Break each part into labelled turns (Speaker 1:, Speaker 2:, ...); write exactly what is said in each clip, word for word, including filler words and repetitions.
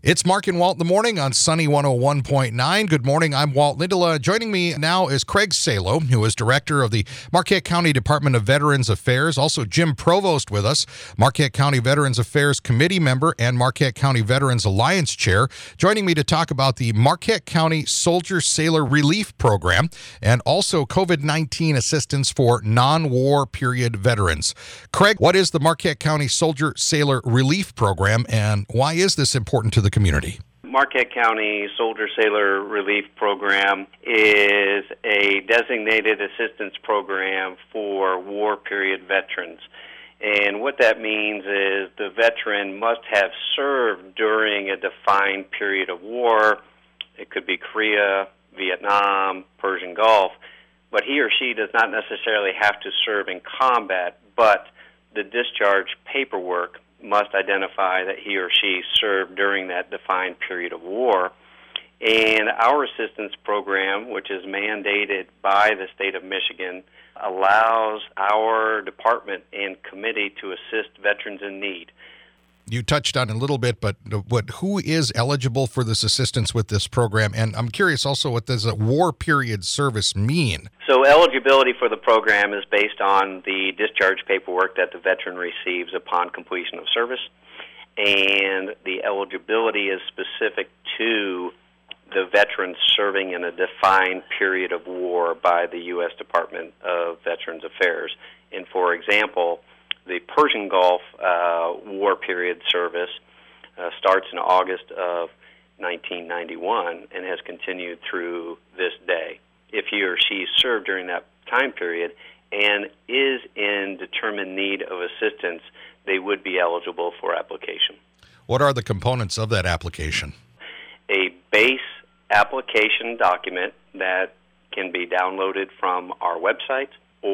Speaker 1: It's Mark and Walt in the morning on Sunny one oh one point nine. Good morning. I'm Walt Lindola. Joining me now is Craig Salo, who is director of the Marquette County Department of Veterans Affairs. Also, Jim Provost with us, Marquette County Veterans Affairs Committee member and Marquette County Veterans Alliance chair. Joining me to talk about the Marquette County Soldier Sailor Relief Program and also COVID nineteen assistance for non-war period veterans. Craig, what is the Marquette County Soldier Sailor Relief Program and why is this important to the community?
Speaker 2: Marquette County Soldier Sailor Relief Program is a designated assistance program for war period veterans. And what that means is the veteran must have served during a defined period of war. It could be Korea, Vietnam, Persian Gulf, but he or she does not necessarily have to serve in combat, but the discharge paperwork must identify that he or she served during that defined period of war. And our assistance program, which is mandated by the state of Michigan, allows our department and committee to assist veterans in need.
Speaker 1: You touched on it a little bit, but what who is eligible for this assistance with this program? And I'm curious also, what does a war period service mean?
Speaker 2: So eligibility for the program is based on the discharge paperwork that the veteran receives upon completion of service, and the eligibility is specific to the veteran serving in a defined period of war by the U S Department of Veterans Affairs. And for example, the Persian Gulf uh, war period service uh, starts in August of nineteen ninety-one and has continued through this day. If he or she served during that time period and is in determined need of assistance, they would be eligible for application.
Speaker 1: What are the components of that application?
Speaker 2: A base application document that can be downloaded from our website,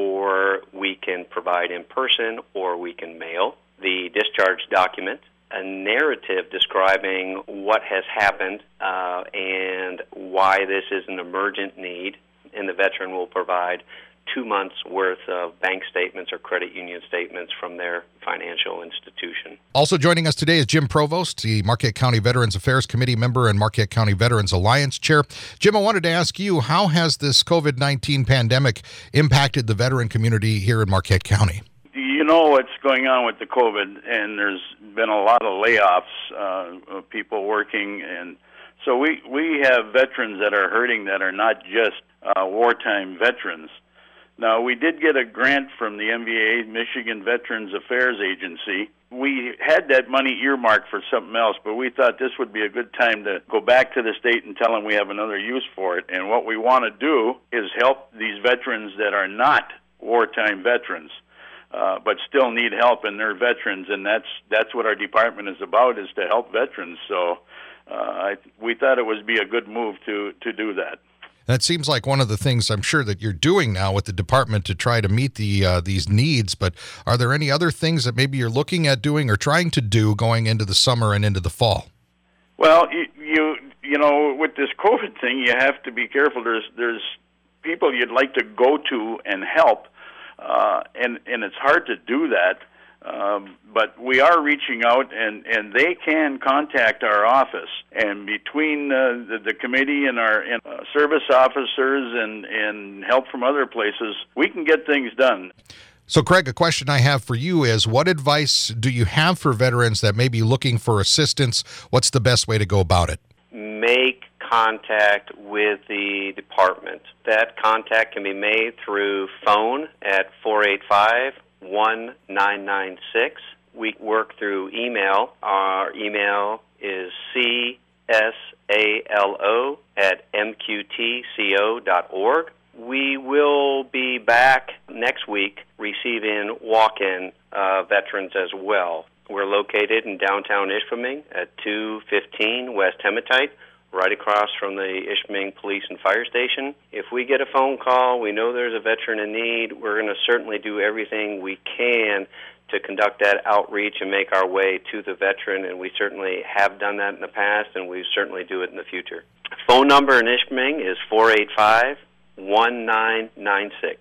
Speaker 2: or we can provide in person, or we can mail. The discharge document, a narrative describing what has happened uh, and why this is an emergent need, and the veteran will provide two months' worth of bank statements or credit union statements from their financial institution.
Speaker 1: Also joining us today is Jim Provost, the Marquette County Veterans Affairs Committee member and Marquette County Veterans Alliance chair. Jim, I wanted to ask you, how has this COVID nineteen pandemic impacted the veteran community here in Marquette County?
Speaker 3: You know what's going on with the COVID, and there's been a lot of layoffs uh, of people working, and so we, we have veterans that are hurting that are not just uh, wartime veterans. Now, we did get a grant from the M V A, Michigan Veterans Affairs Agency. We had that money earmarked for something else, but we thought this would be a good time to go back to the state and tell them we have another use for it. And what we want to do is help these veterans that are not wartime veterans, uh, but still need help, and they're veterans, and that's that's what our department is about, is to help veterans. So uh, I, we thought it would be a good move to, to do that.
Speaker 1: That seems like one of the things I'm sure that you're doing now with the department to try to meet the uh, these needs, but are there any other things that maybe you're looking at doing or trying to do going into the summer and into the fall?
Speaker 3: Well, you you, you know, with this COVID thing, you have to be careful. There's there's people you'd like to go to and help, uh, and, and it's hard to do that. Um, but we are reaching out, and, and they can contact our office. And between uh, the, the committee and our and, uh, service officers and, and help from other places, we can get things done.
Speaker 1: So, Craig, a question I have for you is, what advice do you have for veterans that may be looking for assistance? What's the best way to go about it?
Speaker 2: Make contact with the department. That contact can be made through phone at four eight five, one nine nine six. We work through email. Our email is C S A L O at M Q T C O dot org. We will be back next week receiving walk-in uh, veterans as well. We're located in downtown Ishpeming at two fifteen West Hematite, right across from the Ishpeming Police and Fire Station. If we get a phone call, we know there's a veteran in need, we're going to certainly do everything we can to conduct that outreach and make our way to the veteran, and we certainly have done that in the past, and we certainly do it in the future. Phone number in Ishpeming is four eight five, one nine nine six.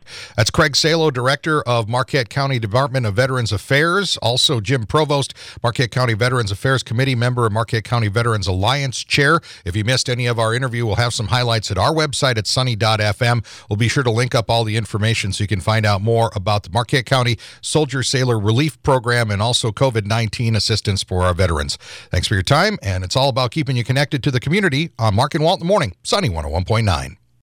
Speaker 1: That's Craig Salo, Director of Marquette County Department of Veterans Affairs. Also, Jim Provost, Marquette County Veterans Affairs Committee member and Marquette County Veterans Alliance Chair. If you missed any of our interview, we'll have some highlights at our website at sunny dot f m. We'll be sure to link up all the information so you can find out more about the Marquette County Soldier Sailor Relief Program and also COVID nineteen assistance for our veterans. Thanks for your time, and it's all about keeping you connected to the community on Mark and Walt in the Morning, Sunny one oh one point nine.